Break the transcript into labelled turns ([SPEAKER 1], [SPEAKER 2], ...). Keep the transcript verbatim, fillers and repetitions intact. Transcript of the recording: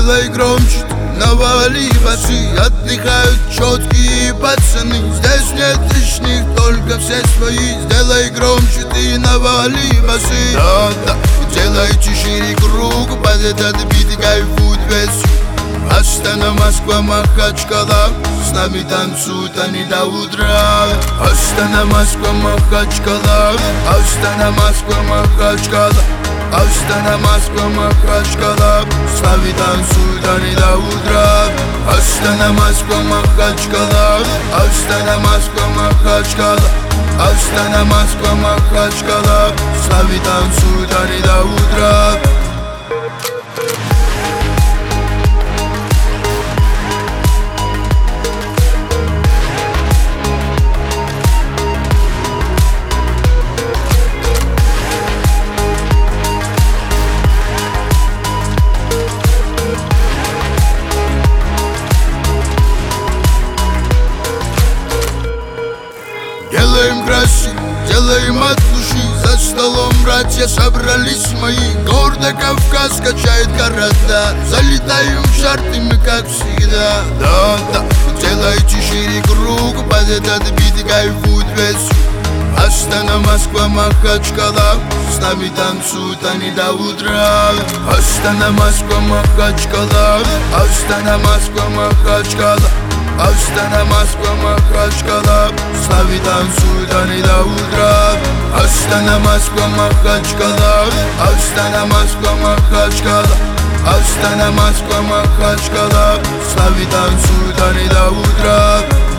[SPEAKER 1] Сделай громче, навали басы. Отдыхают четкие пацаны. Здесь нет лишних, только все свои. Сделай громче, ты навали басы. Да, да, делайте шире круг. Под этот бит кайфует весь. Астана, Москва, Махачкала. С нами танцуют они до утра. Астана, Москва, Махачкала. Астана, Москва, Махачкала. Астана, Москва, Махачкала. С нами танцуют они до утра. Астана, Москва, Махачкала. Астана, Москва, Махачкала. Астана, Москва, Махачкала. С нами танцуют они до утра. Делаем красиво, делаем от души. За столом братья собрались мои. Гордо Кавказ качает города. Залетаем в чарты мы как всегда. Да, да, делайте шире круг. Под этот бит кайфует весь. Астана, Москва, Махачкала. С нами танцуют они до утра. Астана, Москва, Махачкала. Астана, Москва, Махачкала. Астана, Москва, Махачкала. С нами танцуют они до утра. Астана, Москва, Махачкала. Астана, Москва, Махачкала. Астана, Москва, Махачкала. С нами танцуют они до утра.